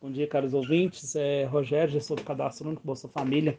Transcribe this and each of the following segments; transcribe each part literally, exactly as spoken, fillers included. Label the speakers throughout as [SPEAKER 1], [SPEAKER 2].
[SPEAKER 1] Bom dia, caros ouvintes. É Rogério, gestor do Cadastro Único Bolsa Família.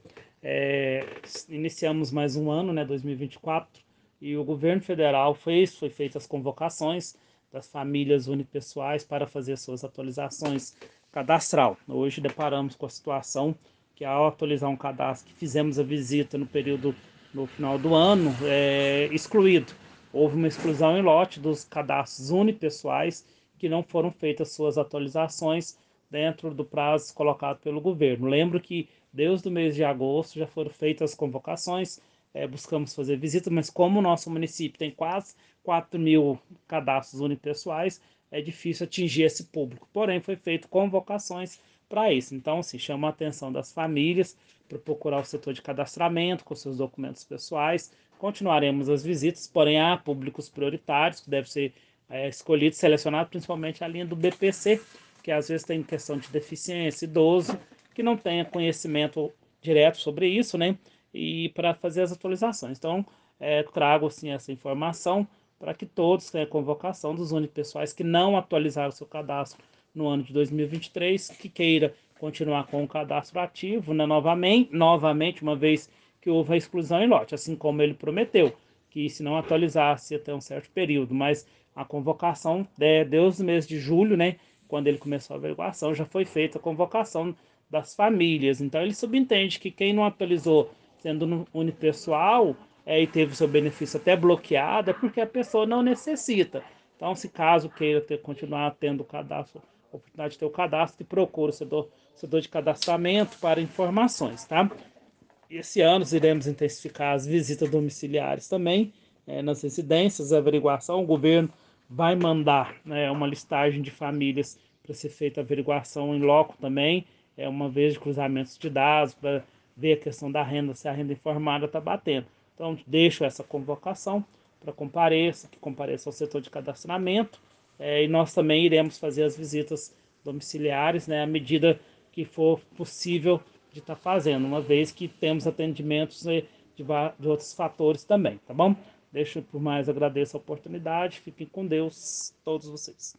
[SPEAKER 1] É, iniciamos mais um ano, né, dois mil e vinte e quatro, e o governo federal fez, foi feitas as convocações das famílias unipessoais para fazer suas atualizações cadastral. Hoje deparamos com a situação que, ao atualizar um cadastro que fizemos a visita no período, no final do ano, é excluído. Houve uma exclusão em lote dos cadastros unipessoais que não foram feitas suas atualizações dentro do prazo colocado pelo governo. Lembro que desde o mês de agosto já foram feitas as convocações, é, buscamos fazer visitas, mas como o nosso município tem quase quatro mil cadastros unipessoais, é difícil atingir esse público. Porém, foi feito convocações para isso. Então, assim, chama a atenção das famílias para procurar o setor de cadastramento com seus documentos pessoais. Continuaremos as visitas, porém há públicos prioritários que devem ser é, escolhidos, selecionados, principalmente a linha do B P C, que às vezes tem questão de deficiência, idoso, que não tenha conhecimento direto sobre isso, né? E para fazer as atualizações. Então, é, trago assim essa informação para que todos tenham a convocação dos unipessoais que não atualizaram seu cadastro no ano de dois mil e vinte e três, que queira continuar com o cadastro ativo, né, novamente, novamente, uma vez que houve a exclusão em lote, assim como ele prometeu, que se não atualizasse até um certo período, mas a convocação, é, desde o mês de julho, né, quando ele começou a averiguação, já foi feita a convocação das famílias. Então ele subentende que quem não atualizou sendo unipessoal é, e teve seu benefício até bloqueado, é porque a pessoa não necessita. Então, se caso queira ter, continuar tendo o cadastro, a oportunidade de ter o cadastro, que procura o setor, setor de cadastramento para informações, tá? Esse ano iremos intensificar as visitas domiciliares também, é, nas residências, a averiguação. O governo vai mandar, né, uma listagem de famílias para ser feita a averiguação em loco também, é, uma vez de cruzamentos de dados, para ver a questão da renda, se a renda informada está batendo. Então, deixo essa convocação para compareça, que compareça ao setor de cadastramento, é, e nós também iremos fazer as visitas domiciliares, né, à medida que for possível de estar tá fazendo, uma vez que temos atendimentos de, de outros fatores também, tá bom? Deixo por mais, agradeço a oportunidade, fiquem com Deus, todos vocês.